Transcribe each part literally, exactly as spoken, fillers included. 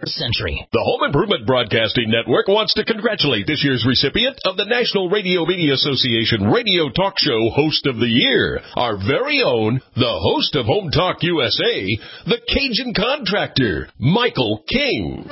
century. The Home Improvement Broadcasting Network wants to congratulate this year's recipient of the National Radio Media Association Radio Talk Show Host of the Year, our very own, the host of Home Talk U S A, the Cajun Contractor, Michael King.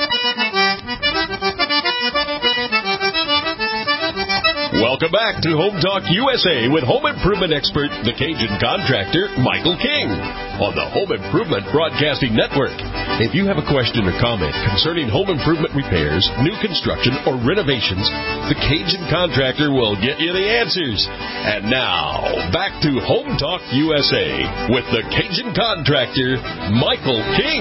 Welcome back to Home Talk U S A with home improvement expert, the Cajun Contractor, Michael King, on the Home Improvement Broadcasting Network. If you have a question or comment concerning home improvement repairs, new construction, or renovations, the Cajun Contractor will get you the answers. And now, back to Home Talk U S A with the Cajun Contractor, Michael King.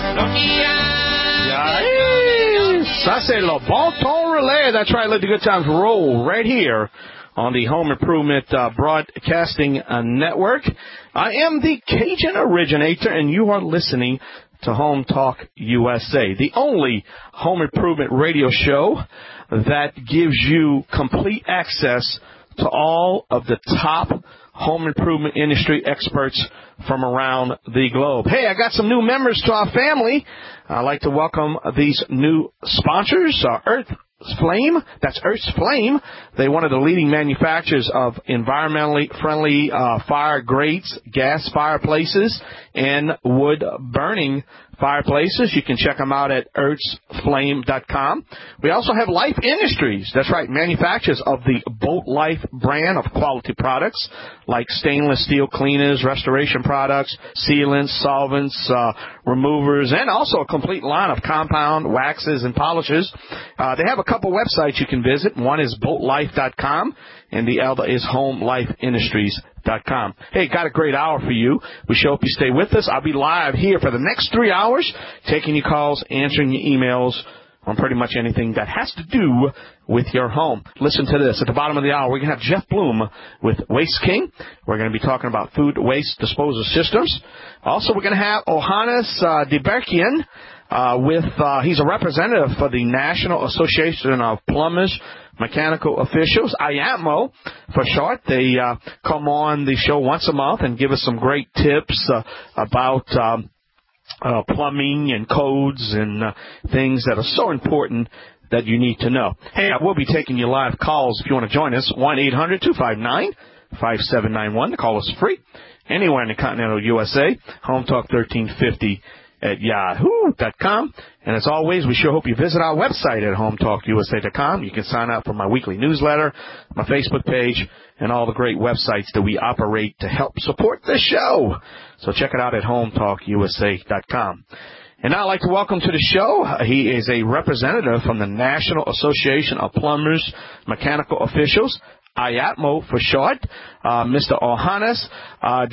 Ça, c'est le bon ton relais. That's right. Let the good times roll right here on the Home Improvement uh, Broadcasting uh, Network. I am the Cajun Originator, and you are listening to Home Talk U S A, the only home improvement radio show that gives you complete access to all of the top home improvement industry experts from around the globe. Hey, I got some new members to our family. I'd like to welcome these new sponsors, uh, Earth Flame. That's Earth's Flame. They're one of the leading manufacturers of environmentally friendly uh, fire grates, gas fireplaces, and wood-burning fireplaces. You can check them out at earths flame dot com. We also have Life Industries. That's right, manufacturers of the Boat Life brand of quality products like stainless steel cleaners, restoration products, sealants, solvents, uh, removers, and also a complete line of compound waxes and polishes. Uh, they have a couple websites you can visit. One is boat life dot com, and the other is home life industries dot com. Hey, got a great hour for you. We sure hope you stay with us. I'll be live here for the next three hours, taking your calls, answering your emails on pretty much anything that has to do with your home. Listen to this. At the bottom of the hour, we're going to have Jeff Bloom with Waste King. We're going to be talking about food waste disposal systems. Also, we're going to have Ohanis uh, Deberkian uh, with, uh, he's a representative for the National Association of Plumbers, Mechanical Officials, I A M O for short. They uh, come on the show once a month and give us some great tips uh, about um, uh, plumbing and codes and uh, things that are so important that you need to know. Hey, I will be taking your live calls if you want to join us. one eight hundred two five nine five seven nine one. The call is free anywhere in the continental U S A. Home Talk thirteen fifty at yahoo dot com. And as always, we sure hope you visit our website at home talk U S A dot com. You can sign up for my weekly newsletter, my Facebook page, and all the great websites that we operate to help support this show. So check it out at home talk U S A dot com. And now I'd like to welcome to the show, he is a representative from the National Association of Plumbers, Mechanical Officials, I A M O for short, uh, Mister Ohanis uh,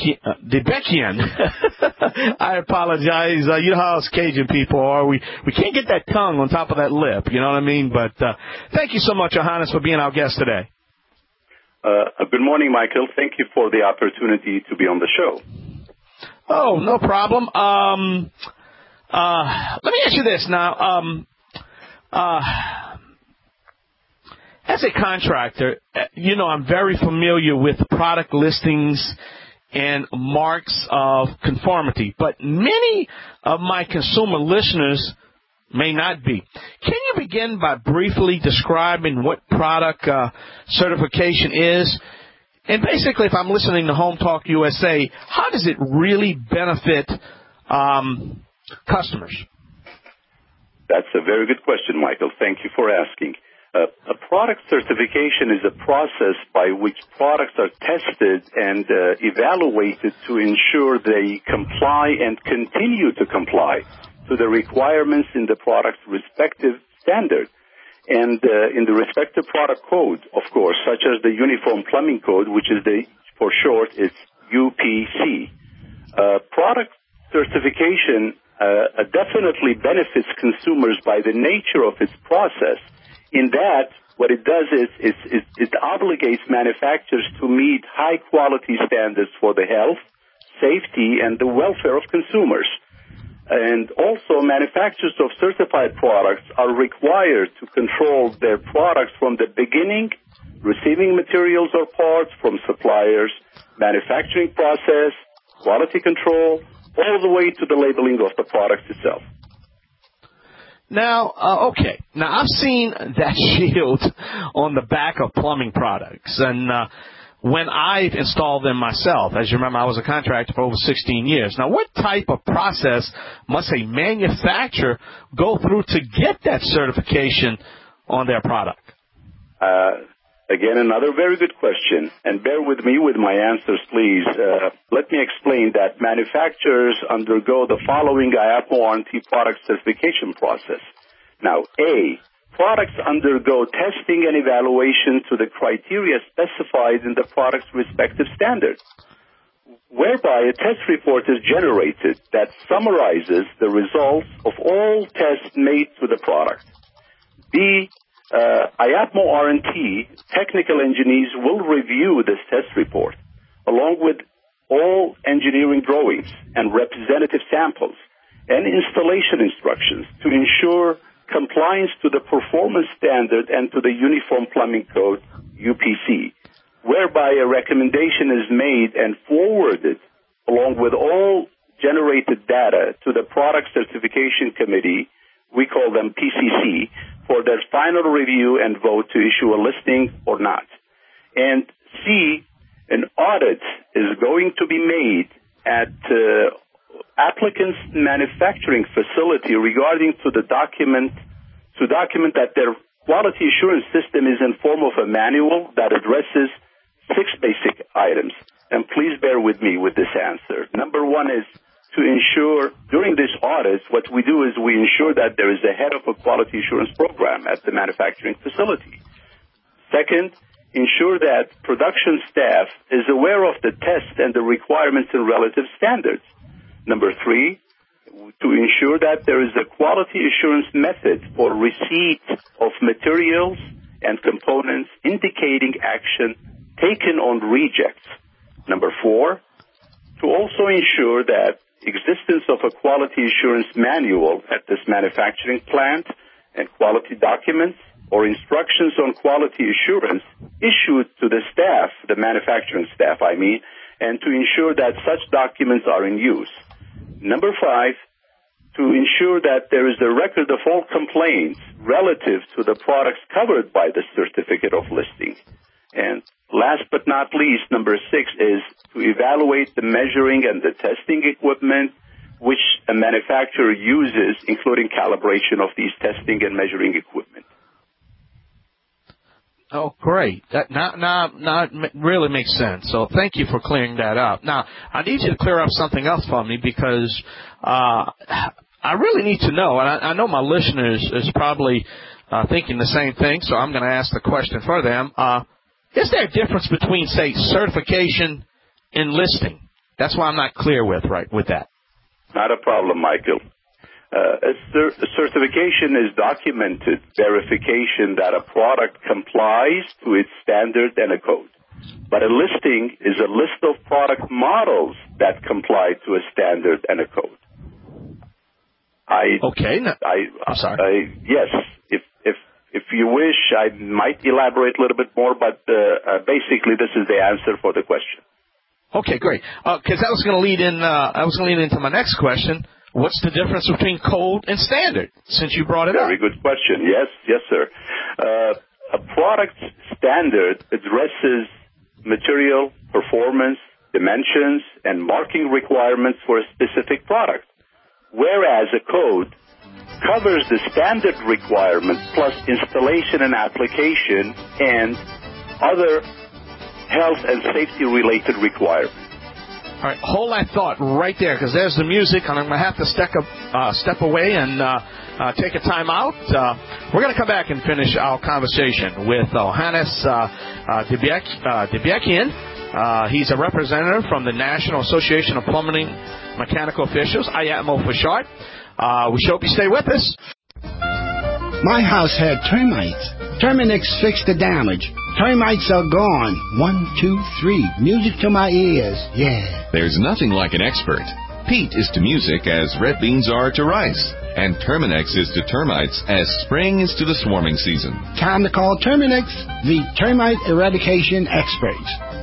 Deberkian. I apologize. Uh, you know how us Cajun people are. We we can't get that tongue on top of that lip. You know what I mean? But uh, thank you so much, Ohanis, for being our guest today. Uh, good morning, Michael. Thank you for the opportunity to be on the show. Oh, no problem. Um, uh, let me ask you this now. Um, uh, As a contractor, you know, I'm very familiar with product listings and marks of conformity, but many of my consumer listeners may not be. Can you begin by briefly describing what product uh, certification is? And basically, if I'm listening to Home Talk U S A, how does it really benefit um, customers? That's a very good question, Michael. Thank you for asking. Uh, a product certification is a process by which products are tested and uh, evaluated to ensure they comply and continue to comply to the requirements in the product's respective standard. And uh, in the respective product code, of course, such as the Uniform Plumbing Code, which is the, for short, is U P C. Uh, product certification uh, definitely benefits consumers by the nature of its process. In that, what it does is, is, is it obligates manufacturers to meet high-quality standards for the health, safety, and the welfare of consumers. And also, manufacturers of certified products are required to control their products from the beginning, receiving materials or parts from suppliers, manufacturing process, quality control, all the way to the labeling of the product itself. Now, uh, okay. Now, I've seen that shield on the back of plumbing products, and uh, when I've installed them myself, as you remember, I was a contractor for over sixteen years. Now, what type of process must a manufacturer go through to get that certification on their product? Uh, again, another very good question, and bear with me with my answers, please. Uh, let me explain that manufacturers undergo the following I A P M warranty product certification process. Now, A, products undergo testing and evaluation to the criteria specified in the product's respective standards, whereby a test report is generated that summarizes the results of all tests made to the product. B, uh, I A P M R and T technical engineers will review this test report along with all engineering drawings and representative samples and installation instructions to ensure compliance to the performance standard and to the Uniform Plumbing Code, U P C, whereby a recommendation is made and forwarded along with all generated data to the Product Certification Committee, we call them P C C, for their final review and vote to issue a listing or not. And C, an audit is going to be made at uh, applicant's manufacturing facility regarding to the document, to document that their quality assurance system is in form of a manual that addresses six basic items. And please bear with me with this answer. Number one is to ensure, during this audit, what we do is we ensure that there is a head of a quality assurance program at the manufacturing facility. Second, ensure that production staff is aware of the test and the requirements and relative standards. Number three, to ensure that there is a quality assurance method for receipt of materials and components indicating action taken on rejects. Number four, to also ensure that existence of a quality assurance manual at this manufacturing plant and quality documents or instructions on quality assurance issued to the staff, the manufacturing staff, I mean, and to ensure that such documents are in use. Number five, to ensure that there is a record of all complaints relative to the products covered by the certificate of listing. And last but not least, number six is to evaluate the measuring and the testing equipment which a manufacturer uses, including calibration of these testing and measuring equipment. Oh, great. That now, now, now it really makes sense. So thank you for clearing that up. Now, I need you to clear up something else for me because uh, I really need to know, and I, I know my listeners is probably uh, thinking the same thing, so I'm going to ask the question for them. Uh, is there a difference between, say, certification and listing? That's why I'm not clear with, right, with that. Not a problem, Michael. Uh, a, cer- a certification is documented verification that a product complies to its standard and a code. But a listing is a list of product models that comply to a standard and a code. I, okay. No, I, I'm sorry. I, yes, if, if, if you wish, I might elaborate a little bit more, but uh, uh, basically this is the answer for the question. Okay, great. Because uh, I was going to lead in. Uh, I was going to lead into my next question. What's the difference between code and standard? Since you brought it Very up. Very good question. Yes, yes, sir. Uh, a product standard addresses material, performance, dimensions, and marking requirements for a specific product, whereas a code covers the standard requirements plus installation and application and other health and safety-related requirements. All right, hold that thought right there, because there's the music, and I'm going to have to step, up, uh, step away and uh, uh, take a time out. Uh, we're going to come back and finish our conversation with Johannes uh, uh, Debyekian. Uh, he's a representative from the National Association of Plumbing Mechanical Officials, I A M O for short. Uh, we hope you stay with us. My house had termites. Terminix fixed the damage. Termites are gone. One, two, three. Music to my ears. Yeah. There's nothing like an expert. Peat is to music as red beans are to rice. And Terminix is to termites as spring is to the swarming season. Time to call Terminix, the termite eradication experts.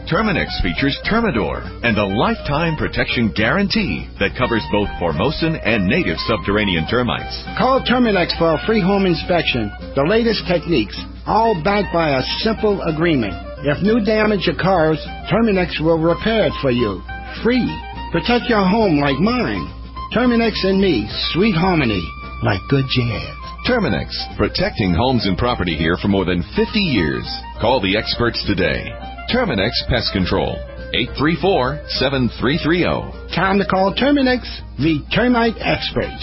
Terminix features Termidor and a lifetime protection guarantee that covers both Formosan and native subterranean termites. Call Terminix for a free home inspection. The latest techniques, all backed by a simple agreement. If new damage occurs, Terminix will repair it for you. Free. Protect your home like mine. Terminix and me, sweet harmony, like good jazz. Terminix, protecting homes and property here for more than fifty years. Call the experts today. Terminix Pest Control, eight three four, seven three three zero. Time to call Terminix, the termite experts.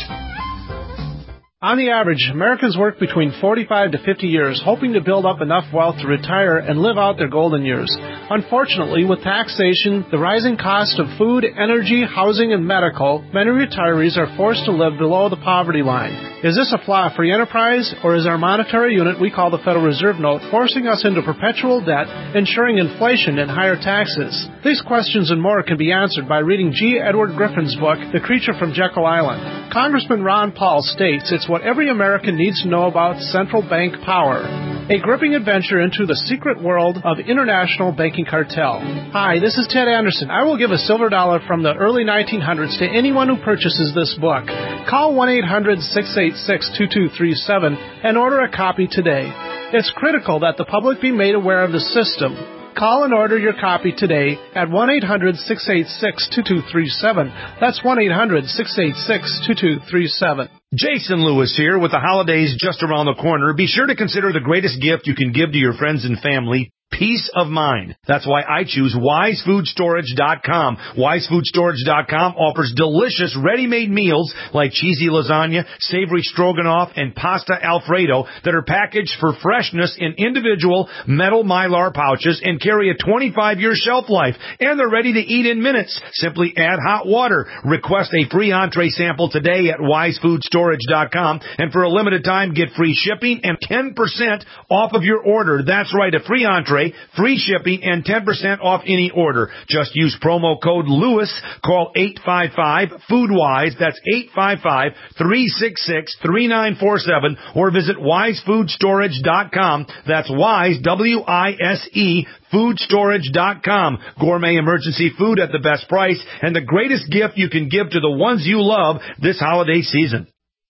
On the average, Americans work between forty-five to fifty years, hoping to build up enough wealth to retire and live out their golden years. Unfortunately, with taxation, the rising cost of food, energy, housing, and medical, many retirees are forced to live below the poverty line. Is this a flaw-free enterprise, or is our monetary unit we call the Federal Reserve Note forcing us into perpetual debt, ensuring inflation and higher taxes? These questions and more can be answered by reading G. Edward Griffin's book, The Creature from Jekyll Island. Congressman Ron Paul states it's what every American needs to know about central bank power. A gripping adventure into the secret world of international banking cartel. Hi, this is Ted Anderson. I will give a silver dollar from the early nineteen hundreds to anyone who purchases this book. Call one eight hundred, six eight six, two two three seven and order a copy today. It's critical that the public be made aware of the system. Call and order your copy today at one eight hundred, six eight six, two two three seven. That's one eight hundred, six eight six, two two three seven. Jason Lewis here with the holidays just around the corner. Be sure to consider the greatest gift you can give to your friends and family. Peace of mind. That's why I choose Wise Food Storage dot com. Wise Food Storage dot com offers delicious ready-made meals like cheesy lasagna, savory stroganoff, and pasta Alfredo that are packaged for freshness in individual metal Mylar pouches and carry a twenty-five year shelf life. And they're ready to eat in minutes. Simply add hot water. Request a free entree sample today at Wise Food Storage dot com. And for a limited time, get free shipping and ten percent off of your order. That's right, a free entree, free shipping, and ten percent off any order. Just use promo code Lewis. Call eight five five, FoodWise. That's eight five five, three six six, three nine four seven. Or visit Wise Food Storage dot com. That's Wise, W I S E, Food Storage dot com. Gourmet emergency food at the best price and the greatest gift you can give to the ones you love this holiday season.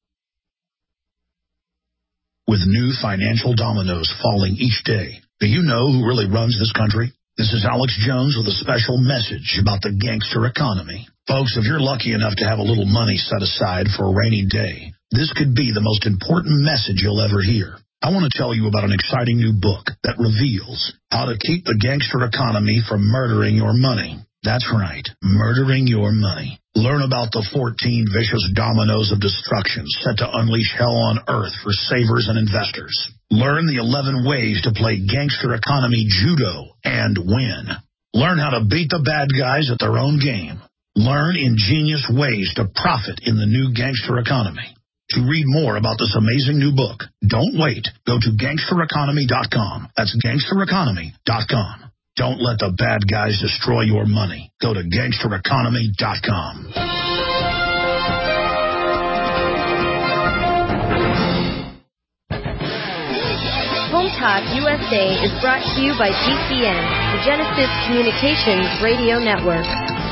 With new financial dominoes falling each day, do you know who really runs this country? This is Alex Jones with a special message about the gangster economy. Folks, if you're lucky enough to have a little money set aside for a rainy day, this could be the most important message you'll ever hear. I want to tell you about an exciting new book that reveals how to keep the gangster economy from murdering your money. That's right, murdering your money. Learn about the fourteen vicious dominoes of destruction set to unleash hell on earth for savers and investors. Learn the eleven ways to play gangster economy judo and win. Learn how to beat the bad guys at their own game. Learn ingenious ways to profit in the new gangster economy. To read more about this amazing new book, don't wait. Go to gangster economy dot com. That's gangster economy dot com. Don't let the bad guys destroy your money. Go to gangster economy dot com. Home Talk U S A is brought to you by G C N, the Genesis Communications Radio Network.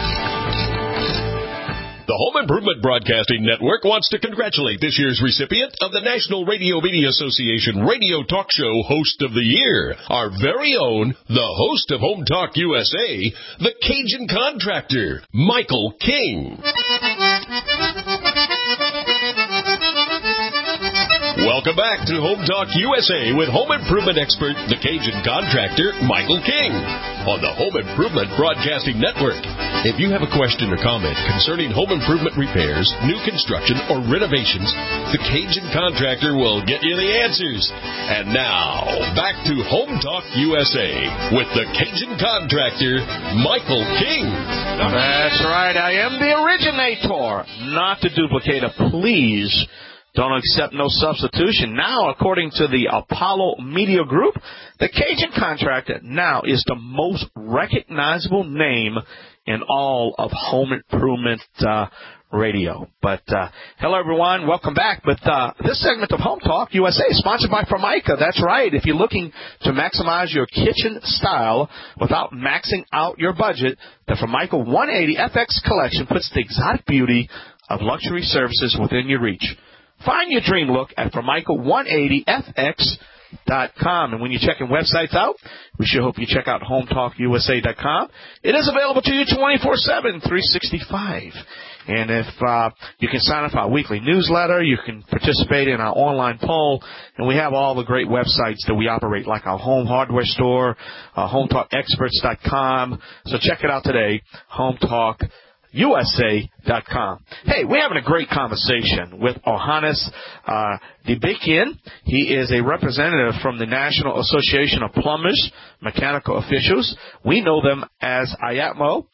The Home Improvement Broadcasting Network wants to congratulate this year's recipient of the National Radio Media Association Radio Talk Show Host of the Year, our very own, the host of Home Talk U S A, the Cajun Contractor, Michael King. Welcome back to Home Talk U S A with home improvement expert, the Cajun Contractor, Michael King, on the Home Improvement Broadcasting Network. If you have a question or comment concerning home improvement repairs, new construction, or renovations, the Cajun Contractor will get you the answers. And now, back to Home Talk U S A with the Cajun Contractor, Michael King. That's right. I am the originator, not the duplicator. Please don't accept no substitution. Now, according to the Apollo Media Group, the Cajun Contractor now is the most recognizable name in all of home improvement uh, Radio. But uh, hello, everyone. Welcome back. But uh, this segment of Home Talk U S A is sponsored by Formica. That's right. If you're looking to maximize your kitchen style without maxing out your budget, the Formica one eighty F X collection puts the exotic beauty of luxury services within your reach. Find your dream look at Formica one eighty F X dot com. And when you're checking websites out, we sure hope you check out home talk U S A dot com. It is available to you twenty-four seven, three sixty-five. And if uh, you can sign up for our weekly newsletter, you can participate in our online poll, and we have all the great websites that we operate, like our home hardware store, uh, home talk experts dot com. So check it out today, home talk U S A dot com. Hey, we're having a great conversation with Ohanes uh, Dibikian. He is a representative from the National Association of Plumbers, Mechanical Officials. We know them as I A P M O.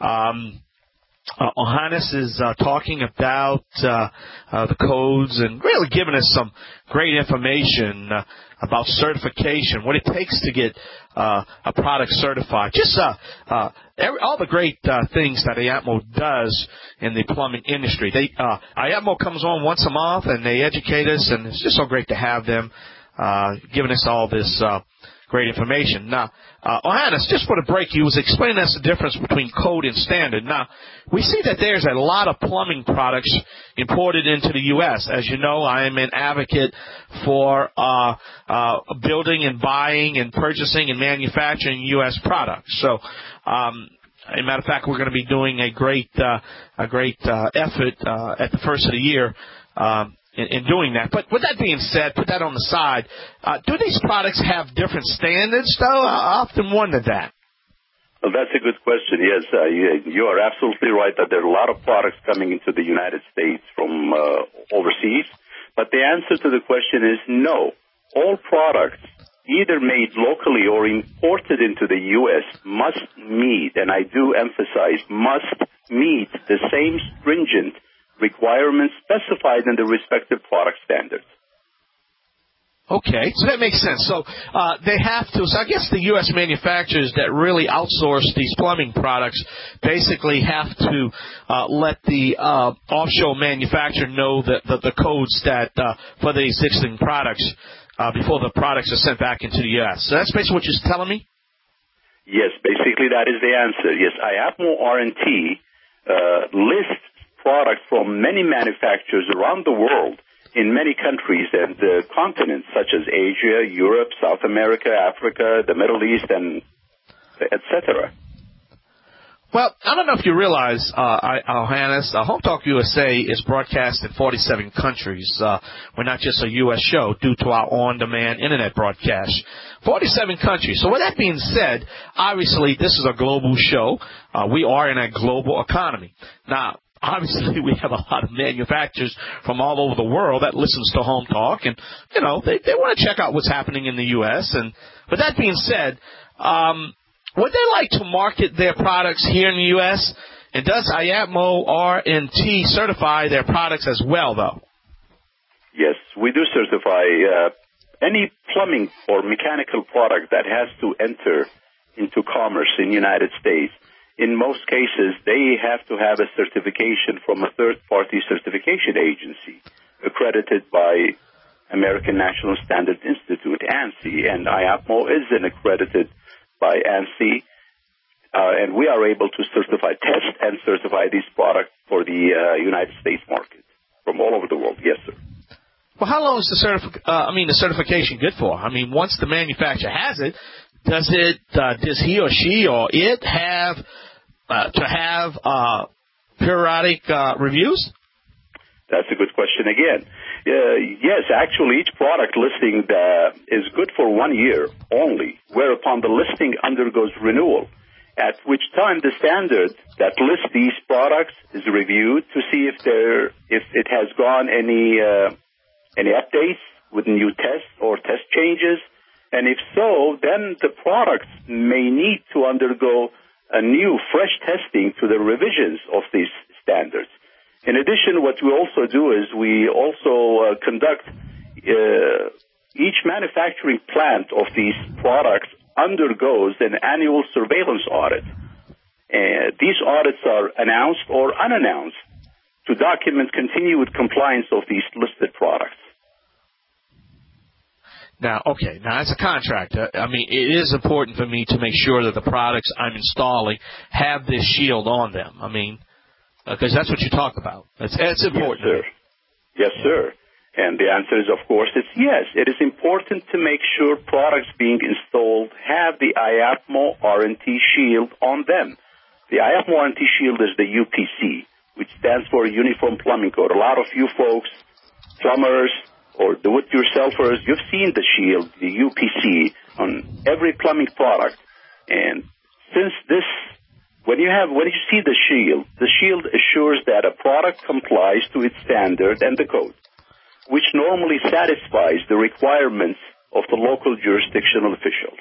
Um, Uh, Ohanes is uh, talking about uh, uh, the codes and really giving us some great information uh, about certification, what it takes to get uh, a product certified. Just uh, uh, every, all the great uh, things that I A P M O does in the plumbing industry. They, uh, I A P M O comes on once a month, and they educate us, and it's just so great to have them uh, giving us all this uh, great information. Now, uh, Ohanes, just for the break, he was explaining us the difference between code and standard. Now, we see that there's a lot of plumbing products imported into the U S As you know, I am an advocate for uh, uh, building and buying and purchasing and manufacturing U S products. So, um, as a matter of fact, we're going to be doing a great, uh, a great uh, effort uh, at the first of the year um, In, in doing that. But with that being said, put that on the side, uh, do these products have different standards, though? I often wonder that. Well, that's a good question. Yes, uh, you, you are absolutely right that there are a lot of products coming into the United States from uh, overseas. But the answer to the question is no. All products, either made locally or imported into the U S, must meet, and I do emphasize, must meet the same stringent requirements specified in the respective product standards. Okay, so that makes sense. So uh, they have to, so I guess the U S manufacturers that really outsource these plumbing products basically have to uh, let the uh, offshore manufacturer know that the, the codes that uh, for the existing products uh, before the products are sent back into the U S. So that's basically what you're telling me? Yes, basically that is the answer. Yes, I A P M O R and T uh, lists products from many manufacturers around the world in many countries and uh, continents such as Asia, Europe, South America, Africa, the Middle East, and et cetera. Well, I don't know if you realize, uh, Ohanes, uh, Home Talk U S A is broadcast in forty-seven countries. Uh, we're not just a U S show due to our on-demand Internet broadcast. forty-seven countries. So with that being said, obviously this is a global show. Uh, we are in a global economy. Now, obviously, we have a lot of manufacturers from all over the world that listens to Home Talk, and, you know, they, they want to check out what's happening in the U S. And with that being said, um, would they like to market their products here in the U S? And does I A P M O R and T certify their products as well, though? Yes, we do certify uh, any plumbing or mechanical product that has to enter into commerce in the United States. In most cases, they have to have a certification from a third-party certification agency accredited by American National Standard Institute, ANSI, and I A P M O is an accredited by ANSI, uh, and we are able to certify, test, and certify these products for the uh, United States market from all over the world. Yes, sir. Well, how long is the certific- uh, I mean, the certification good for? I mean, once the manufacturer has it, does it, uh, does he or she or it have Uh, to have uh, periodic uh, reviews? That's a good question again. Uh, yes, actually, each product listing uh, is good for one year only, whereupon the listing undergoes renewal, at which time the standard that lists these products is reviewed to see if there if it has gone any uh, any updates with new tests or test changes, and if so, then the products may need to undergo a new, fresh testing to the revisions of these standards. In addition, what we also do is we also uh, conduct uh, each manufacturing plant of these products undergoes an annual surveillance audit. Uh, these audits are announced or unannounced to document continued compliance of these listed products. Now, okay, now as a contractor, I mean, it is important for me to make sure that the products I'm installing have this shield on them. I mean, because uh, that's what you talk about. That's, that's important. Yes, sir. Yes, sir. And the answer is, of course, it's yes. It is important to make sure products being installed have the I A P M O warranty shield on them. The I A P M O warranty shield is the U P C, which stands for Uniform Plumbing Code. A lot of you folks, plumbers or do-it-yourselfers, you've seen the shield, the U P C, on every plumbing product. And since this, when you have, when you see the shield, the shield assures that a product complies to its standard and the code, which normally satisfies the requirements of the local jurisdictional officials.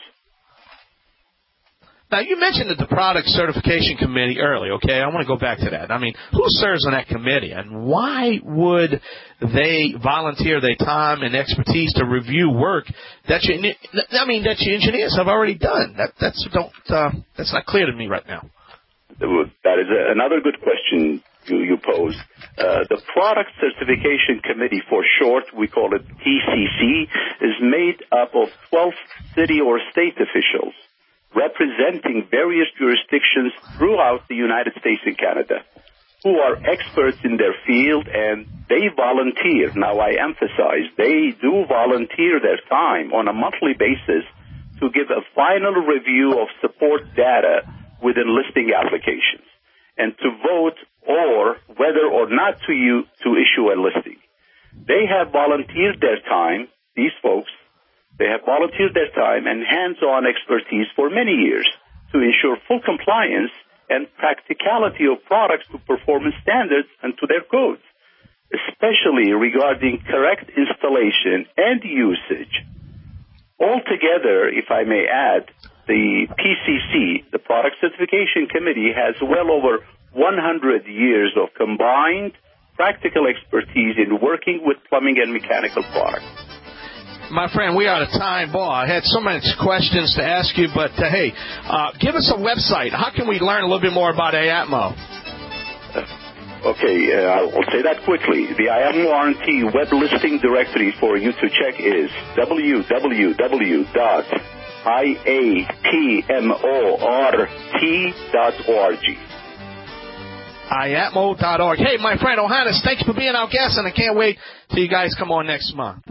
Now, you mentioned that the Product Certification Committee earlier, okay? I want to go back to that. I mean, who serves on that committee, and why would they volunteer their time and expertise to review work that you, I mean, that your engineers have already done? That, that's, don't, uh, that's not clear to me right now. That is a, another good question you, you pose. Uh, the Product Certification Committee, for short, we call it P C C, is made up of twelve city or state officials representing various jurisdictions throughout the United States and Canada, who are experts in their field, and they volunteer. Now, I emphasize, they do volunteer their time on a monthly basis to give a final review of support data within listing applications and to vote or whether or not to, you, to issue a listing. They have volunteered their time, these folks, They have volunteered their time and hands-on expertise for many years to ensure full compliance and practicality of products to performance standards and to their codes, especially regarding correct installation and usage. Altogether, if I may add, the P C C, the Product Certification Committee, has well over one hundred years of combined practical expertise in working with plumbing and mechanical products. My friend, we are out of time. Boy, I had so many questions to ask you, but uh, hey, uh, give us a website. How can we learn a little bit more about I A P M O? Uh, okay, uh, I'll say that quickly. The I A P M O warranty web listing directory for you to check is w w w dot I A P M O R T dot org. I A P M O dot org. Hey, my friend Ohanis, thanks for being our guest, and I can't wait till you guys come on next month.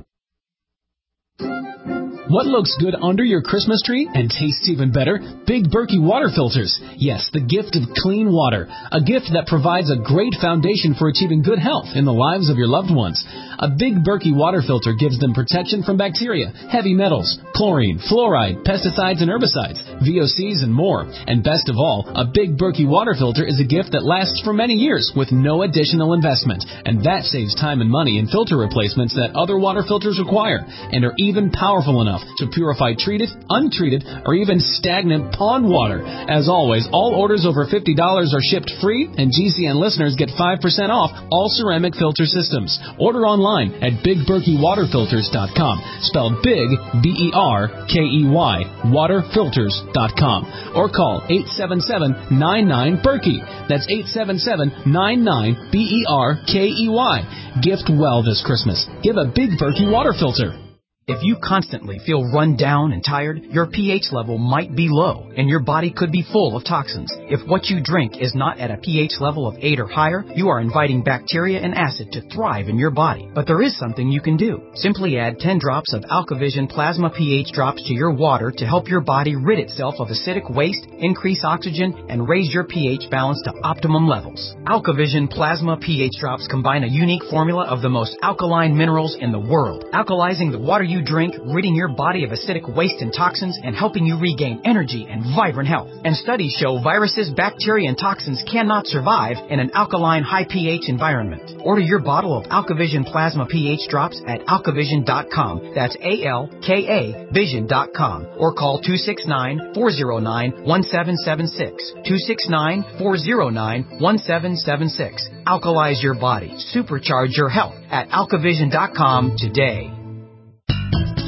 What looks good under your Christmas tree and tastes even better? Big Berkey water filters. Yes, the gift of clean water. A gift that provides a great foundation for achieving good health in the lives of your loved ones. A Big Berkey water filter gives them protection from bacteria, heavy metals, chlorine, fluoride, pesticides and herbicides, V O Cs and more. And best of all, a Big Berkey water filter is a gift that lasts for many years with no additional investment. And that saves time and money in filter replacements that other water filters require and are even powerful enough to purify treated, untreated, or even stagnant pond water. As always, all orders over fifty dollars are shipped free, and G C N listeners get five percent off all ceramic filter systems. Order online at big berkey water filters dot com, spelled big, B E R K E Y, water filters dot com, or call eight seven seven, nine nine, Berkey. That's eight seven seven, nine nine, B E R K E Y. Gift well this Christmas. Give a Big Berkey water filter. If you constantly feel run down and tired, your pH level might be low, and your body could be full of toxins. If what you drink is not at a pH level of eight or higher, you are inviting bacteria and acid to thrive in your body. But there is something you can do. Simply add ten drops of AlkaVision Plasma pH drops to your water to help your body rid itself of acidic waste, increase oxygen, and raise your pH balance to optimum levels. AlkaVision Plasma pH drops combine a unique formula of the most alkaline minerals in the world, alkalizing the water you drink, ridding your body of acidic waste and toxins, and helping you regain energy and vibrant health. And studies show viruses, bacteria, and toxins cannot survive in an alkaline, high pH environment. Order your bottle of AlkaVision Plasma pH drops at alkavision dot com. That's A L K A vision dot com. Or call two six nine, four zero nine, one seven seven six. two six nine, four zero nine, one seven seven six. Alkalize your body. Supercharge your health at alkavision dot com today.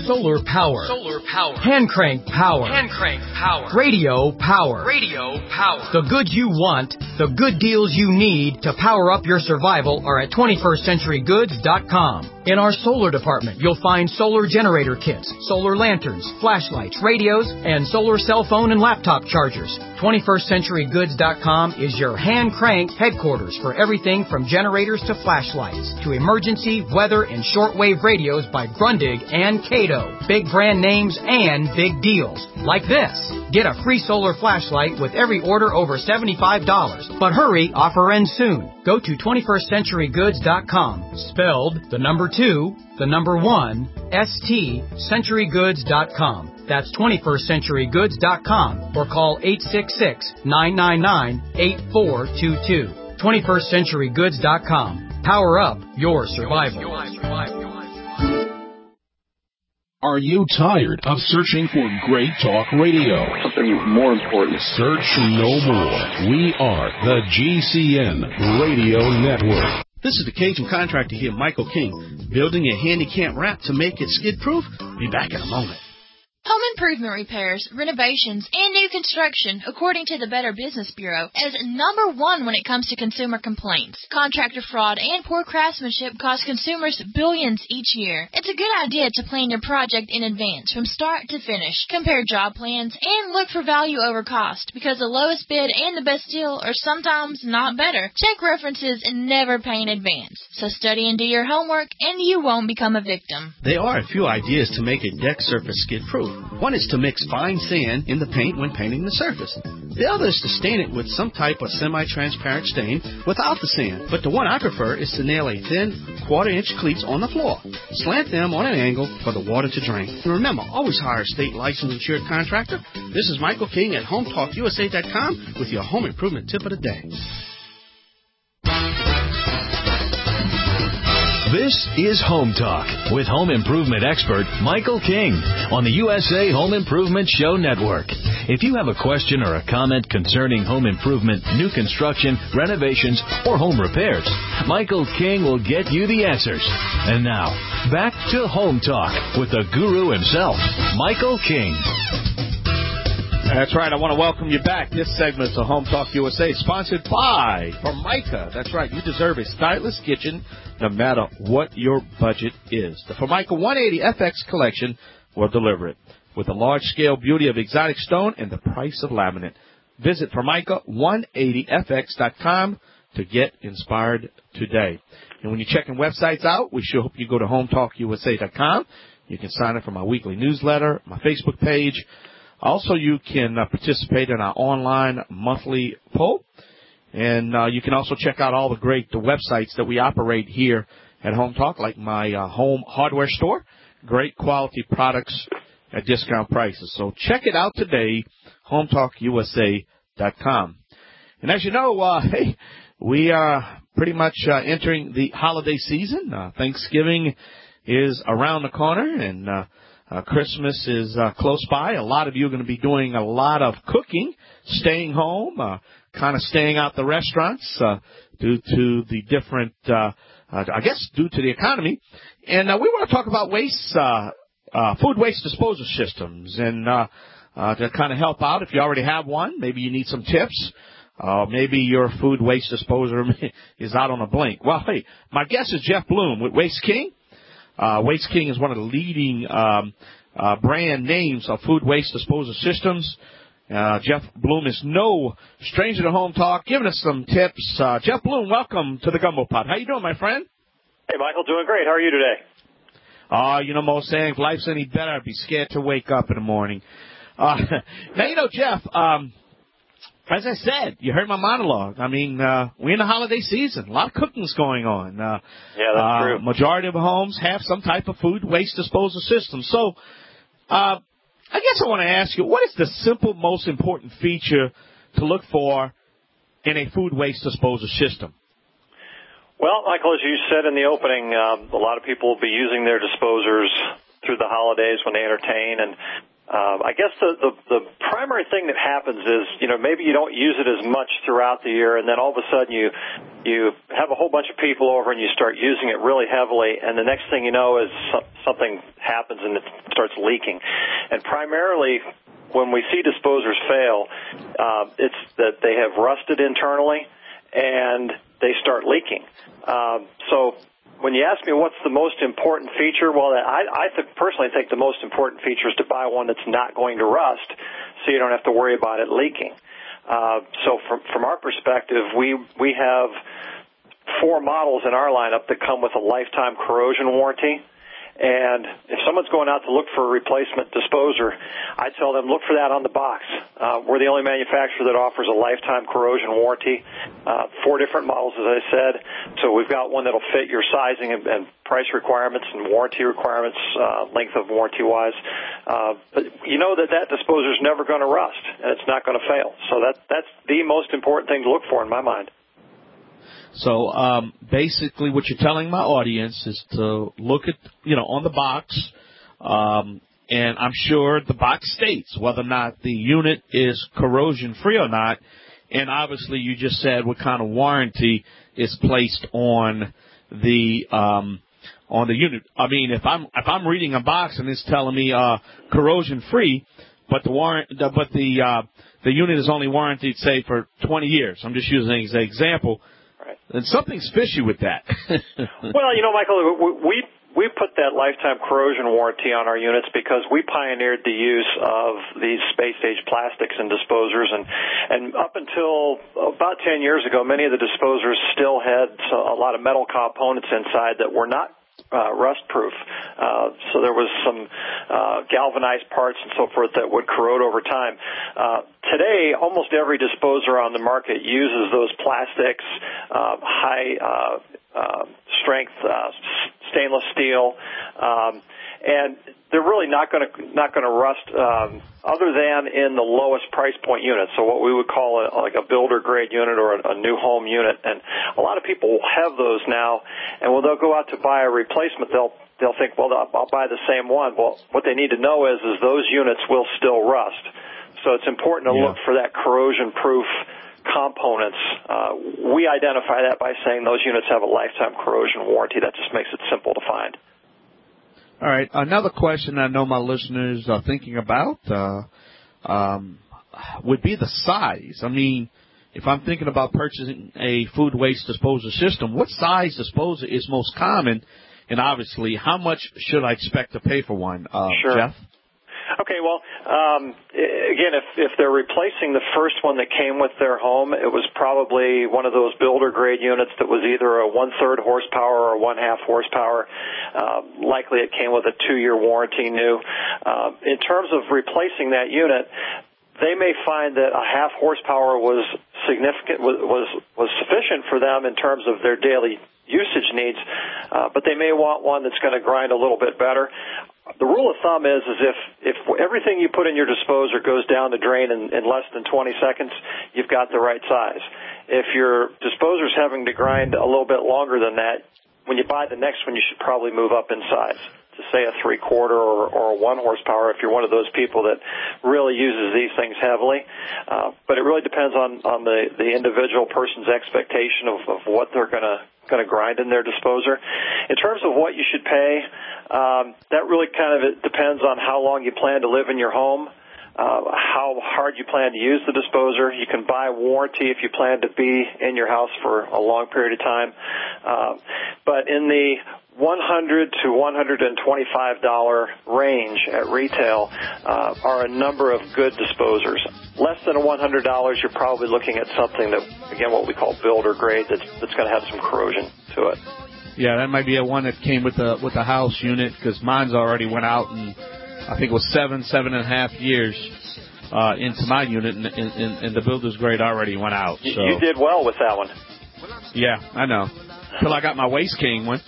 Solar power. Solar power. Hand crank power. Hand crank power. Radio power. Radio power. The goods you want, the good deals you need to power up your survival are at twenty-first century goods dot com. In our solar department, you'll find solar generator kits, solar lanterns, flashlights, radios, and solar cell phone and laptop chargers. twenty-first century goods dot com is your hand-cranked headquarters for everything from generators to flashlights, to emergency, weather, and shortwave radios by Grundig and Cato. Big brand names and big deals. Like this. Get a free solar flashlight with every order over seventy-five dollars. But hurry, offer ends soon. Go to twenty-first century goods dot com, spelled the number two, the number one, S T, century goods dot com. That's twenty-first century goods dot com or call eight six six, nine nine nine, eight four two two. twenty-first century goods dot com. Power up your survival. Your survival. Are you tired of searching for great talk radio? Something more important. Search no more. We are the G C N Radio Network. This is the Cajun contractor here, Michael King, building a handicap ramp to make it skid-proof. Be back in a moment. Home improvement repairs, renovations, and new construction, according to the Better Business Bureau, is number one when it comes to consumer complaints. Contractor fraud and poor craftsmanship cost consumers billions each year. It's a good idea to plan your project in advance from start to finish. Compare job plans and look for value over cost, because the lowest bid and the best deal are sometimes not better. Check references and never pay in advance. So study and do your homework, and you won't become a victim. There are a few ideas to make a deck surface skid-proof. One is to mix fine sand in the paint when painting the surface. The other is to stain it with some type of semi-transparent stain without the sand. But the one I prefer is to nail a thin quarter-inch cleats on the floor. Slant them on an angle for the water to drain. And remember, always hire a state licensed insured contractor. This is Michael King at home talk U S A dot com with your home improvement tip of the day. This is Home Talk with home improvement expert Michael King on the U S A Home Improvement Show Network. If you have a question or a comment concerning home improvement, new construction, renovations, or home repairs, Michael King will get you the answers. And now, back to Home Talk with the guru himself, Michael King. That's right. I want to welcome you back. This segment of Home Talk U S A is sponsored by Formica. That's right. You deserve a stylish kitchen no matter what your budget is. The Formica one eighty F X collection will deliver it with the large-scale beauty of exotic stone and the price of laminate. Visit Formica one eighty F X dot com to get inspired today. And when you're checking websites out, we sure hope you go to home talk U S A dot com. You can sign up for my weekly newsletter, my Facebook page. Also, you can uh, participate in our online monthly poll, and uh, you can also check out all the great the websites that we operate here at Home Talk, like my uh, home hardware store, great quality products at discount prices. So check it out today, home talk U S A dot com. And as you know, uh, hey, we are pretty much uh, entering the holiday season. Uh, Thanksgiving is around the corner, and uh, Uh, Christmas is uh, close by. A lot of you are going to be doing a lot of cooking, staying home, uh, kind of staying out the restaurants uh, due to the different, uh, uh, I guess, due to the economy. And uh, we want to talk about waste, uh, uh, food waste disposal systems, and uh, uh, to kind of help out. If you already have one, maybe you need some tips. Uh, maybe your food waste disposer is out on a blink. Well, hey, my guest is Jeff Bloom with Waste King. Uh, Waste King is one of the leading um, uh, brand names of food waste disposal systems. Uh, Jeff Bloom is no stranger to Home Talk, giving us some tips. Uh, Jeff Bloom, welcome to the Gumbo Pot. How you doing, my friend? Hey, Michael, doing great. How are you today? Uh, you know, most saying, if life's any better, I'd be scared to wake up in the morning. Uh, now, you know, Jeff, um, as I said, you heard my monologue. I mean, uh, we're in the holiday season. A lot of cooking's going on. Uh, yeah, that's uh, true. Majority of homes have some type of food waste disposal system. So, uh, I guess I want to ask you, what is the simple, most important feature to look for in a food waste disposal system? Well, Michael, as you said in the opening, uh, a lot of people will be using their disposers through the holidays when they entertain, and Uh, I guess the, the, the primary thing that happens is, you know, maybe you don't use it as much throughout the year, and then all of a sudden you you have a whole bunch of people over and you start using it really heavily, and the next thing you know is so, something happens and it starts leaking. And primarily, when we see disposers fail, uh, it's that they have rusted internally and they start leaking. Um, so when you ask me what's the most important feature, well, I, I th- personally think the most important feature is to buy one that's not going to rust, so you don't have to worry about it leaking. Uh, so from, from our perspective, we we have four models in our lineup that come with a lifetime corrosion warranty. And if someone's going out to look for a replacement disposer, I tell them, look for that on the box. Uh, we're the only manufacturer that offers a lifetime corrosion warranty. Uh, four different models, as I said. So we've got one that'll fit your sizing and, and price requirements and warranty requirements, uh, length of warranty-wise. Uh, but you know that that disposer's never going to rust, and it's not going to fail. So that that's the most important thing to look for in my mind. So um, basically what you're telling my audience is to look at, you know, on the box, um, and I'm sure the box states whether or not the unit is corrosion-free or not, and obviously you just said what kind of warranty is placed on the um, on the unit. I mean, if I'm if I'm reading a box and it's telling me uh, corrosion-free, but the warrant, but the uh, the unit is only warranted, say, for twenty years. I'm just using it as an example. And something's fishy with that. Well, you know, Michael, we we put that lifetime corrosion warranty on our units because we pioneered the use of these space-age plastics in disposers, and and up until about ten years ago, many of the disposers still had a lot of metal components inside that were not Uh, rust-proof. Uh, so there was some uh, galvanized parts and so forth that would corrode over time. Uh, today, almost every disposer on the market uses those plastics, uh, high uh, uh, strength uh, stainless steel, um, and they're really not going to not going to rust, um, other than in the lowest price point unit. So what we would call a, like a builder grade unit or a, a new home unit. And a lot of people have those now, and when they'll go out to buy a replacement, they'll they'll think, well, I'll, I'll buy the same one. Well, what they need to know is is those units will still rust. So it's important to yeah. look for that corrosion proof components. Uh, we identify that by saying those units have a lifetime corrosion warranty. That just makes it simple to find. All right. Another question I know my listeners are thinking about uh, um, would be the size. I mean, if I'm thinking about purchasing a food waste disposal system, what size disposer is most common? And obviously, how much should I expect to pay for one? Uh, sure. Jeff? Okay, well, um, again, if, if they're replacing the first one that came with their home, it was probably one of those builder-grade units that was either a one-third horsepower or one-half horsepower. Uh, likely it came with a two-year warranty new. Uh, in terms of replacing that unit, they may find that a half horsepower was significant, was, was, was sufficient for them in terms of their daily usage needs, uh, but they may want one that's going to grind a little bit better. The rule of thumb is, is if, if everything you put in your disposer goes down the drain in, in less than twenty seconds, you've got the right size. If your disposer's having to grind a little bit longer than that, when you buy the next one, you should probably move up in size to, say, a three-quarter or, or a one horsepower if you're one of those people that really uses these things heavily. Uh, but it really depends on, on the, the individual person's expectation of, of what they're going to going to grind in their disposer. In terms of what you should pay, um, that really kind of depends on how long you plan to live in your home, uh, how hard you plan to use the disposer. You can buy warranty if you plan to be in your house for a long period of time. Uh, but in the one hundred to one hundred twenty-five dollars range at retail uh, are a number of good disposers. Less than one hundred dollars, you're probably looking at something that, again, what we call builder grade, that's, that's going to have some corrosion to it. Yeah, that might be a one that came with the with the house unit, because mine's already went out, and I think it was seven, seven and a half years uh, into my unit, and, and, and the builder's grade already went out. So. You did well with that one. Yeah, I know. Till I got my Waste King one.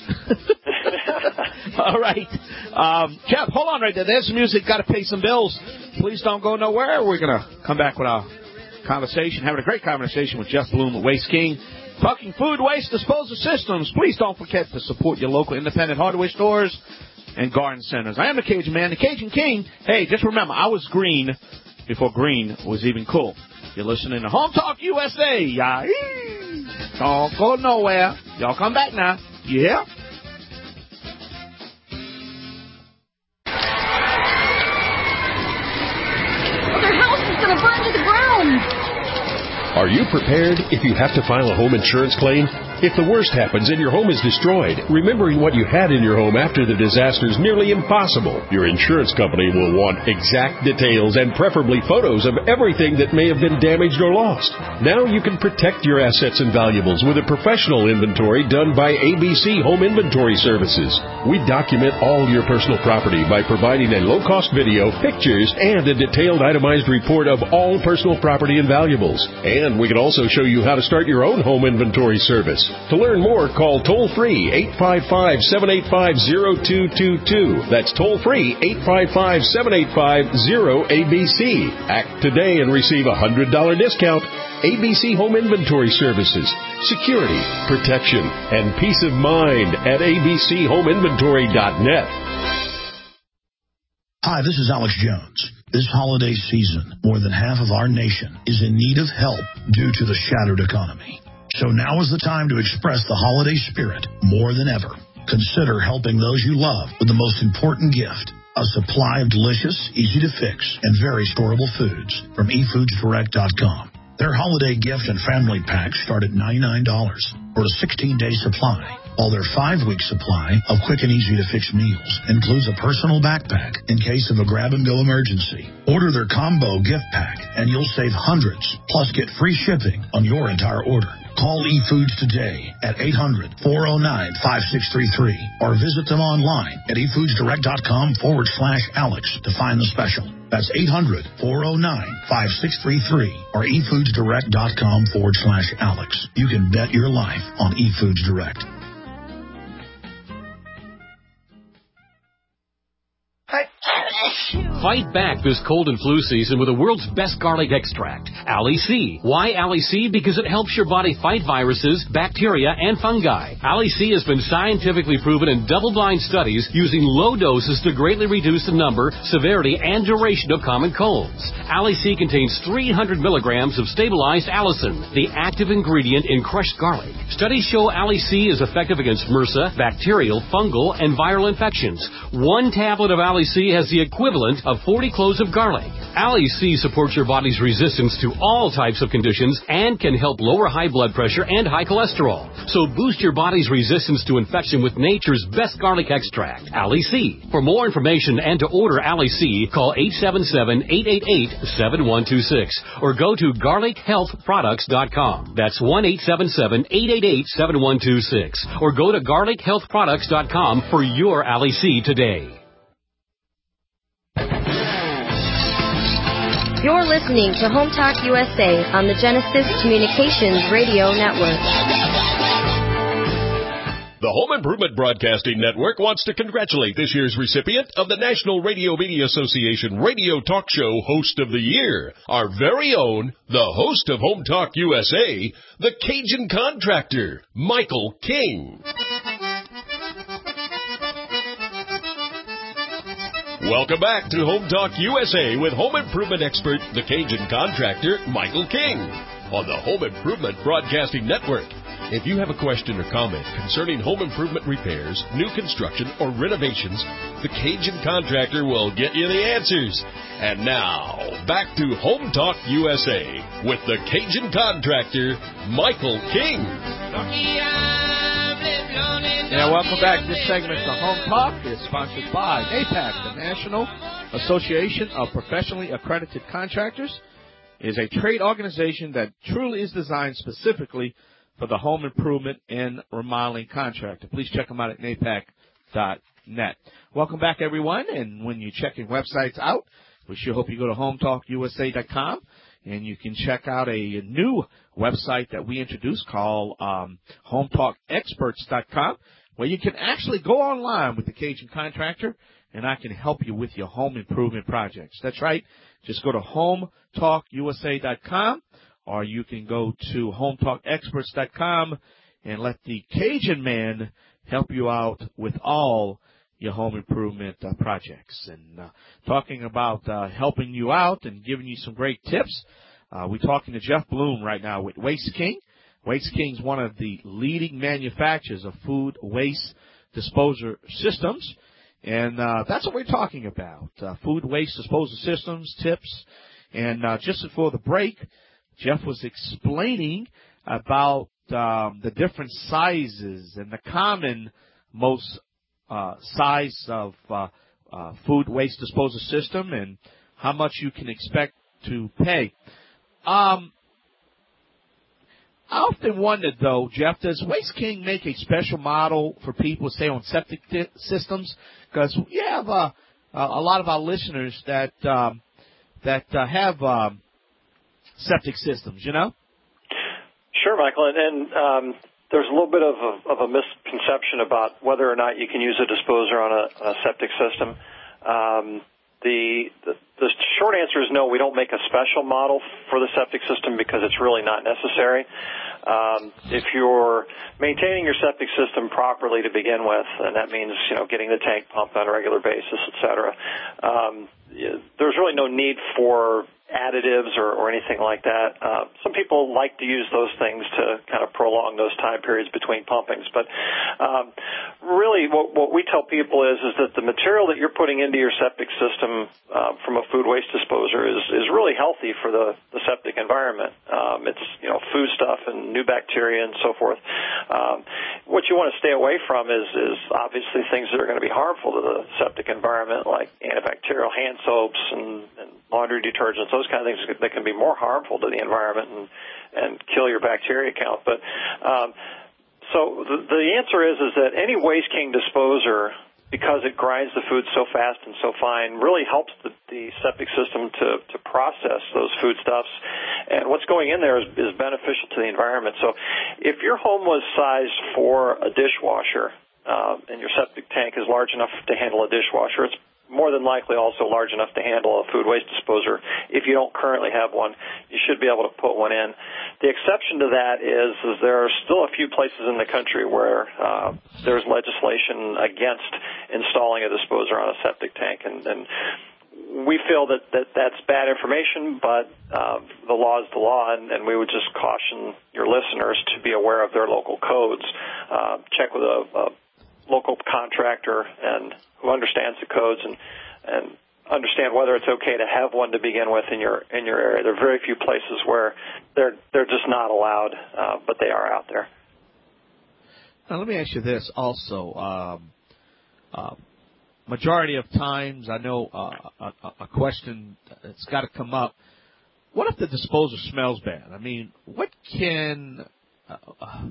All right. Um, Jeff, hold on right there. There's some music. Got to pay some bills. Please don't go nowhere. We're going to come back with our conversation, having a great conversation with Jeff Bloom at Waste King. Talking food waste disposal systems. Please don't forget to support your local independent hardware stores and garden centers. I am the Cajun Man, the Cajun King. Hey, just remember, I was green before green was even cool. You're listening to Home Talk U S A. Yeah. Don't go nowhere. Y'all come back now. You hear? Are you prepared if you have to file a home insurance claim? If the worst happens and your home is destroyed, remembering what you had in your home after the disaster is nearly impossible. Your insurance company will want exact details and preferably photos of everything that may have been damaged or lost. Now you can protect your assets and valuables with a professional inventory done by A B C Home Inventory Services. We document all your personal property by providing a low-cost video, pictures, and a detailed itemized report of all personal property and valuables. And we can also show you how to start your own home inventory service. To learn more, call toll-free eight five five, seven eight five, zero two two two. That's toll-free eight five five, seven eight five, zero A B C. Act today and receive a one hundred dollars discount. A B C Home Inventory Services. Security, protection, and peace of mind at a b c home inventory dot net. Hi, this is Alex Jones. This holiday season, more than half of our nation is in need of help due to the shattered economy. So now is the time to express the holiday spirit more than ever. Consider helping those you love with the most important gift, a supply of delicious, easy-to-fix, and very storable foods from e foods direct dot com. Their holiday gift and family packs start at ninety-nine dollars for a sixteen-day supply, while their five-week supply of quick and easy-to-fix meals includes a personal backpack in case of a grab-and-go emergency. Order their combo gift pack, and you'll save hundreds, plus get free shipping on your entire order. Call eFoods today at eight hundred, four oh nine, five six three three or visit them online at e foods direct dot com forward slash Alex to find the special. That's eight hundred, four oh nine, five six three three or e foods direct dot com forward slash Alex. You can bet your life on eFoods Direct. Fight back this cold and flu season with the world's best garlic extract, Ali C. Why Ali C? Because it helps your body fight viruses, bacteria, and fungi. Ali C has been scientifically proven in double-blind studies using low doses to greatly reduce the number, severity, and duration of common colds. Ali C contains three hundred milligrams of stabilized allicin, the active ingredient in crushed garlic. Studies show Ali C is effective against MRSA, bacterial, fungal, and viral infections. One tablet of Ali C has the equivalent of forty cloves of garlic. Ali C supports your body's resistance to all types of conditions and can help lower high blood pressure and high cholesterol. So boost your body's resistance to infection with nature's best garlic extract, Ali C. For more information and to order Ali C, call eight seven seven, eight eight eight, seven one two six or go to garlic health products dot com. That's one eight seven seven, eight eight eight, seven one two six or go to garlic health products dot com for your Ali C today. You're listening to Home Talk U S A on the Genesis Communications Radio Network. The Home Improvement Broadcasting Network wants to congratulate this year's recipient of the National Radio Media Association Radio Talk Show Host of the Year, our very own, the host of Home Talk U S A, the Cajun Contractor, Michael King. Welcome back to Home Talk U S A with home improvement expert, the Cajun Contractor, Michael King, on the Home Improvement Broadcasting Network. If you have a question or comment concerning home improvement repairs, new construction, or renovations, the Cajun Contractor will get you the answers. And now, back to Home Talk U S A with the Cajun Contractor, Michael King. Yeah, welcome back. This segment of Home Talk is sponsored by NAPAC, the National Association of Professionally Accredited Contractors. It is a trade organization that truly is designed specifically for the home improvement and remodeling contractor. Please check them out at napac dot net. Welcome back, everyone. And when you check your websites out, we sure hope you go to home talk u s a dot com. And you can check out a new website that we introduced called um, home talk experts dot com, where you can actually go online with the Cajun Contractor, and I can help you with your home improvement projects. That's right. Just go to home talk u s a dot com, or you can go to home talk experts dot com and let the Cajun man help you out with all your home improvement uh, projects. And uh, talking about uh, helping you out and giving you some great tips, uh, we're talking to Jeff Bloom right now with Waste King. Waste King is one of the leading manufacturers of food waste disposal systems, and uh, that's what we're talking about, uh, food waste disposal systems, tips. And uh, just before the break, Jeff was explaining about um, the different sizes and the common most uh, size of uh, uh, food waste disposal system and how much you can expect to pay. Um, I often wondered, though, Jeff, does Waste King make a special model for people, say, on septic t- systems? Because we have uh, a lot of our listeners that um, that uh, have um, septic systems, you know? Sure, Michael, and, and um, there's a little bit of a, of a misconception about whether or not you can use a disposer on a, a septic system. Um, the, the the short answer is no. We don't make a special model for the septic system because it's really not necessary. Um, if you're maintaining your septic system properly to begin with, and that means you know getting the tank pumped on a regular basis, et cetera, um, there's really no need for additives or, or anything like that. Uh, some people like to use those things to kind of prolong those time periods between pumpings. But um, really what, what we tell people is, is that the material that you're putting into your septic system uh, from a food waste disposer is, is really healthy for the, the septic environment. Um, it's, you know, food stuff and new bacteria and so forth. Um, what you want to stay away from is, is obviously things that are going to be harmful to the septic environment, like antibacterial hand soaps and, and laundry detergents, those kind of things that can be more harmful to the environment and, and kill your bacteria count. But um, so the, the answer is is that any Waste King disposer, because it grinds the food so fast and so fine, really helps the, the septic system to, to process those foodstuffs. And what's going in there is, is beneficial to the environment. So if your home was sized for a dishwasher uh, and your septic tank is large enough to handle a dishwasher, it's more than likely also large enough to handle a food waste disposer. If you don't currently have one, you should be able to put one in. The exception to that is, is there are still a few places in the country where uh, there's legislation against installing a disposer on a septic tank, and, and we feel that, that that's bad information, but uh, the law is the law, and, and we would just caution your listeners to be aware of their local codes. Uh, check with a, a local contractor and who understands the codes and, and understand whether it's okay to have one to begin with in your in your area. There are very few places where they're they're just not allowed, uh, but they are out there. Now, let me ask you this also. Um, uh, majority of times, I know uh, a, a question that's got to come up. What if the disposer smells bad? I mean, what can uh, uh,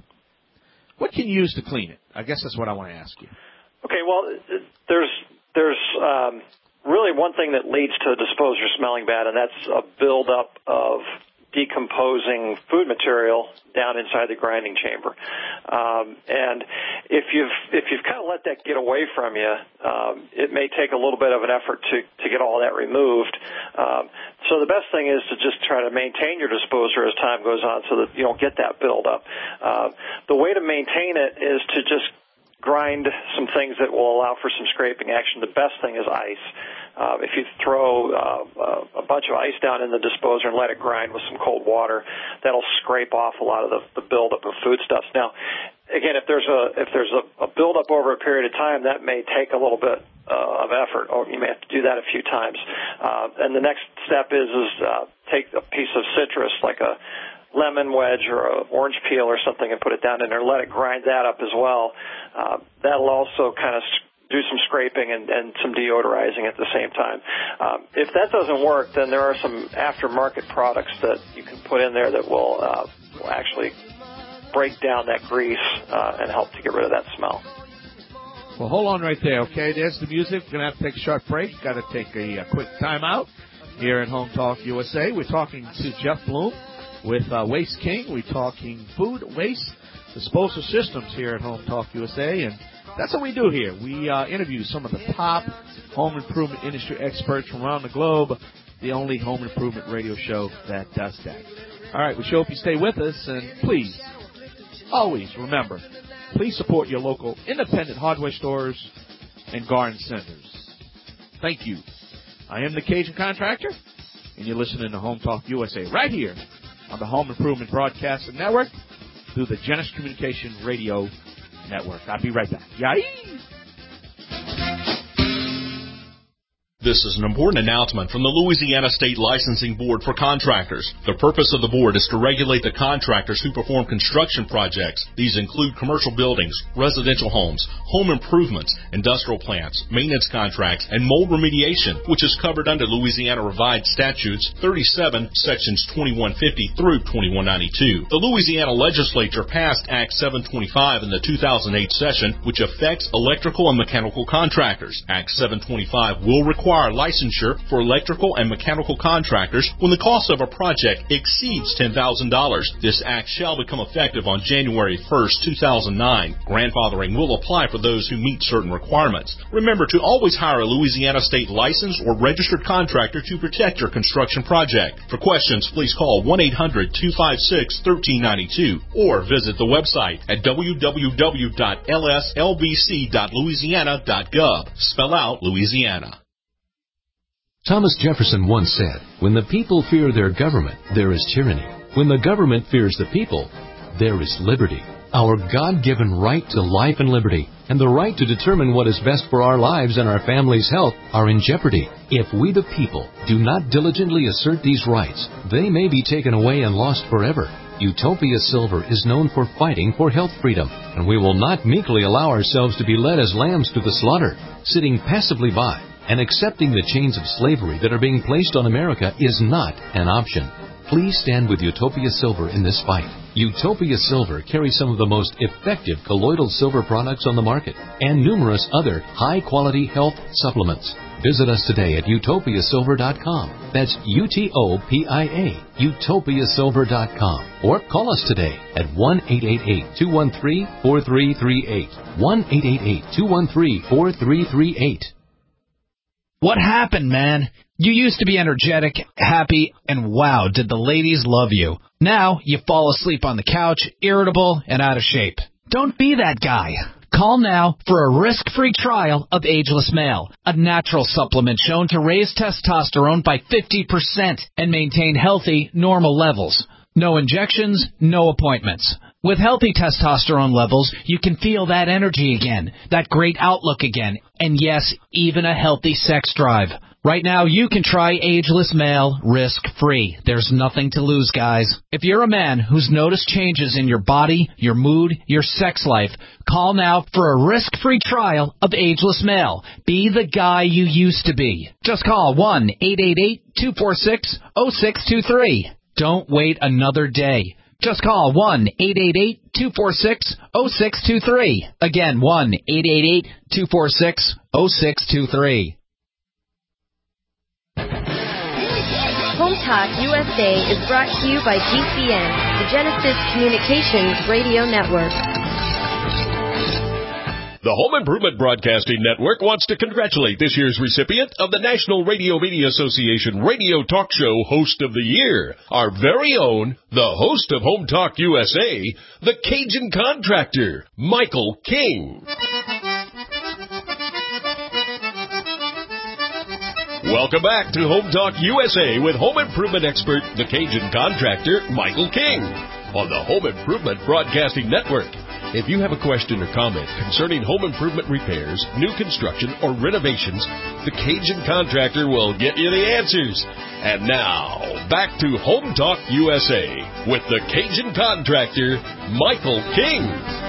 what can you use to clean it? I guess that's what I want to ask you. Okay, well, there's there's um, really one thing that leads to a disposer smelling bad, and that's a buildup of decomposing food material down inside the grinding chamber. Um, and if you've if you've kind of let that get away from you, um, it may take a little bit of an effort to, to get all that removed. Um, so the best thing is to just try to maintain your disposer as time goes on so that you don't get that buildup. Uh, the way to maintain it is to just grind some things that will allow for some scraping action. The best thing is ice. Uh, if you throw uh, a bunch of ice down in the disposer and let it grind with some cold water, that'll scrape off a lot of the, the buildup of foodstuffs. Now, again, if there's a if there's a, a buildup over a period of time, that may take a little bit uh, of effort, or you may have to do that a few times. Uh, and the next step is is uh, take a piece of citrus, like a lemon wedge or an orange peel or something, and put it down in there. Let it grind that up as well. Uh, that'll also kind of do some scraping and, and some deodorizing at the same time. Um, if that doesn't work, then there are some aftermarket products that you can put in there that will, uh, will actually break down that grease uh, and help to get rid of that smell. Well, hold on right there, okay? There's the music. We're going to have to take a short break. Got to take a, a quick time out here at Home Talk U S A. We're talking to Jeff Bloom with uh, Waste King. We're talking food waste disposal systems here at Home Talk U S A, and that's what we do here. We uh, interview some of the top home improvement industry experts from around the globe, the only home improvement radio show that does that. All right, we sure hope you stay with us, and please, always remember, please support your local independent hardware stores and garden centers. Thank you. I am the Cajun Contractor, and you're listening to Home Talk U S A right here on the Home Improvement Broadcasting Network through the Genesis Communication Radio Network. I'll be right back. Yay! This is an important announcement from the Louisiana State Licensing Board for Contractors. The purpose of the board is to regulate the contractors who perform construction projects. These include commercial buildings, residential homes, home improvements, industrial plants, maintenance contracts, and mold remediation, which is covered under Louisiana Revised Statutes thirty-seven, sections twenty-one fifty through twenty-one ninety-two. The Louisiana Legislature passed Act seven twenty-five in the two thousand eight session, which affects electrical and mechanical contractors. Act seven twenty-five will require Require licensure for electrical and mechanical contractors when the cost of a project exceeds ten thousand dollars. This act shall become effective on January first, two thousand nine. Grandfathering will apply for those who meet certain requirements. Remember to always hire a Louisiana State licensed or registered contractor to protect your construction project. For questions, please call one eight hundred, two five six, one three nine two or visit the website at w w w dot l s l b c dot louisiana dot gov. Spell out Louisiana. Thomas Jefferson once said, "When the people fear their government, there is tyranny. When the government fears the people, there is liberty." Our God-given right to life and liberty and the right to determine what is best for our lives and our family's health are in jeopardy. If we the people do not diligently assert these rights, they may be taken away and lost forever. Utopia Silver is known for fighting for health freedom, and we will not meekly allow ourselves to be led as lambs to the slaughter, sitting passively by and accepting the chains of slavery that are being placed on America is not an option. Please stand with Utopia Silver in this fight. Utopia Silver carries some of the most effective colloidal silver products on the market and numerous other high-quality health supplements. Visit us today at utopia silver dot com. That's U T O P I A, utopia silver dot com. Or call us today at one eight eight eight, two one three, four three three eight. one eight eight eight, two one three, four three three eight. What happened, man? You used to be energetic, happy, and wow, did the ladies love you. Now you fall asleep on the couch, irritable, and out of shape. Don't be that guy. Call now for a risk-free trial of Ageless Male, a natural supplement shown to raise testosterone by fifty percent and maintain healthy, normal levels. No injections, no appointments. With healthy testosterone levels, you can feel that energy again, that great outlook again, and yes, even a healthy sex drive. Right now, you can try Ageless Male risk-free. There's nothing to lose, guys. If you're a man who's noticed changes in your body, your mood, your sex life, call now for a risk-free trial of Ageless Male. Be the guy you used to be. Just call one eight eight eight, two four six, zero six two three. Don't wait another day. Just call one eight eight eight, two four six, zero six two three. Again, one eight eight eight, two four six, zero six two three. Home Talk U S A is brought to you by G C N, the Genesis Communications Radio Network. The Home Improvement Broadcasting Network wants to congratulate this year's recipient of the National Radio Media Association Radio Talk Show Host of the Year, our very own, the host of Home Talk U S A, the Cajun Contractor, Michael King. Welcome back to Home Talk U S A with home improvement expert, the Cajun Contractor, Michael King, on the Home Improvement Broadcasting Network. If you have a question or comment concerning home improvement repairs, new construction, or renovations, the Cajun Contractor will get you the answers. And now, back to Home Talk U S A with the Cajun Contractor, Michael King.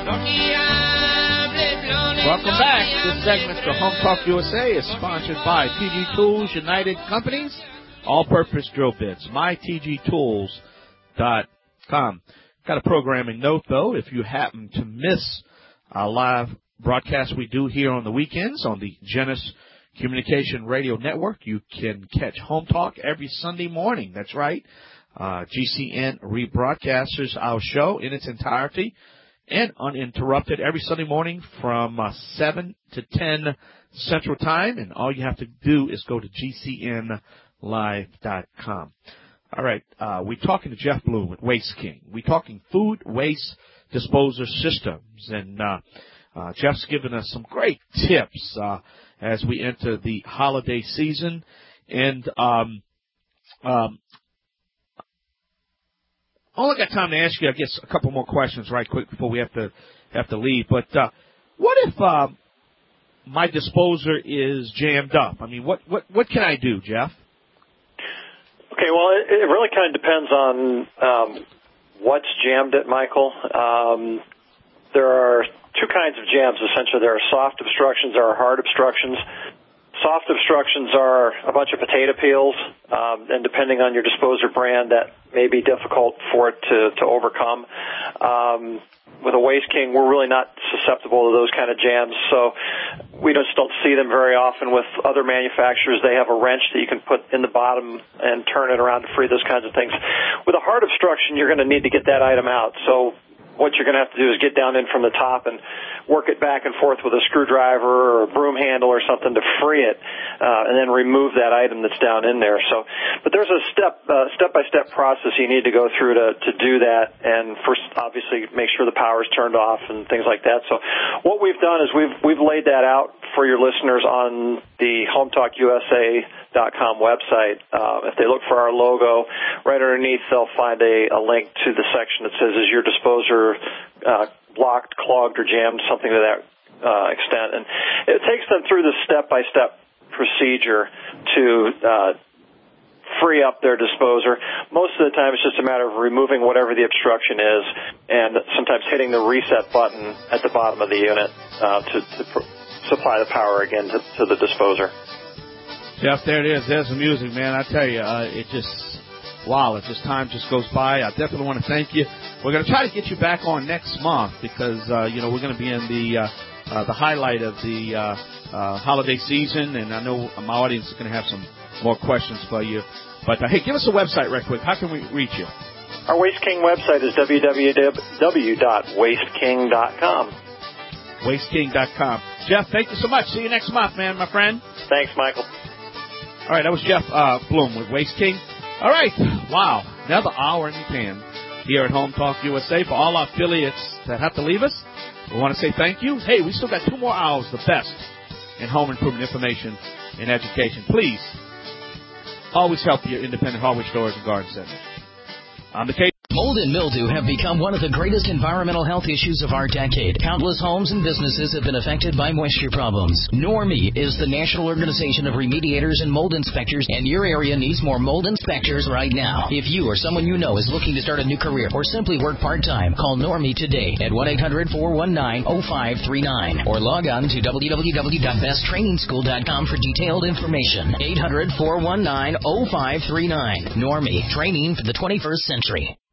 Welcome back. This segment of Home Talk U S A is sponsored by T G Tools United Companies, all-purpose drill bits, my t g tools dot com. Got a programming note, though. If you happen to miss a live broadcast we do here on the weekends on the Genesis Communication Radio Network, you can catch Home Talk every Sunday morning. That's right. Uh, G C N rebroadcasts our show in its entirety and uninterrupted every Sunday morning from uh, seven to ten Central Time. And all you have to do is go to G C N live dot com. All right, uh, we're talking to Jeff Bloom at Waste King. We're talking food waste disposal systems, and uh, uh, Jeff's given us some great tips uh, as we enter the holiday season. And um, um, only got time to ask you, I guess, a couple more questions right quick before we have to have to leave. But uh, what if uh, my disposer is jammed up. I mean, what, what, what can I do, Jeff? Okay, well, it, it really kind of depends on um, what's jammed it, Michael. Um, there are two kinds of jams, essentially. There are soft obstructions, there are hard obstructions. Soft obstructions are a bunch of potato peels, um, and depending on your disposer brand, that may be difficult for it to, to overcome. Um, with a Waste King, we're really not susceptible to those kind of jams, so we just don't see them very often. With other manufacturers, they have a wrench that you can put in the bottom and turn it around to free those kinds of things. With a hard obstruction, you're going to need to get that item out, so what you're going to have to do is get down in from the top and work it back and forth with a screwdriver or a broom handle or something to free it, uh, and then remove that item that's down in there. So, but there's a step, uh, step-by-step process you need to go through to, to do that, and first, obviously, make sure the power's turned off and things like that. So, what we've done is we've we've laid that out for your listeners on the home talk U S A dot com website. Uh, if they look for our logo, right underneath, they'll find a, a link to the section that says, is your disposer uh, blocked, clogged, or jammed, something to that uh, extent. And it takes them through the step-by-step procedure to uh, free up their disposer. Most of the time, it's just a matter of removing whatever the obstruction is and sometimes hitting the reset button at the bottom of the unit uh, to, to pr- supply the power again to, to the disposer. Jeff, there it is. There's the music, man. I tell you, uh, it just, wow, it just, time just goes by. I definitely want to thank you. We're going to try to get you back on next month because, uh, you know, we're going to be in the, uh, uh, the highlight of the, uh, uh, holiday season, and I know my audience is going to have some more questions for you. But, uh, hey, give us a website right quick. How can we reach you? Our Waste King website is w w w dot waste king dot com. waste king dot com. Jeff, thank you so much. See you next month, man, my friend. Thanks, Michael. All right, that was Jeff uh, Bloom with Waste King. All right, wow, another hour in the can here at Home Talk U S A. For all our affiliates that have to leave us, we want to say thank you. Hey, we still got two more hours, the best in home improvement information and education. Please, always help your independent hardware stores and garden centers. I'm the K. Mold and mildew have become one of the greatest environmental health issues of our decade. Countless homes and businesses have been affected by moisture problems. Normie is the national organization of remediators and mold inspectors, and your area needs more mold inspectors right now. If you or someone you know is looking to start a new career or simply work part-time, call Normie today at one eight hundred, four one nine, oh five three nine or log on to w w w dot best training school dot com for detailed information. eight hundred, four one nine, oh five three nine. Normie, training for the twenty-first century.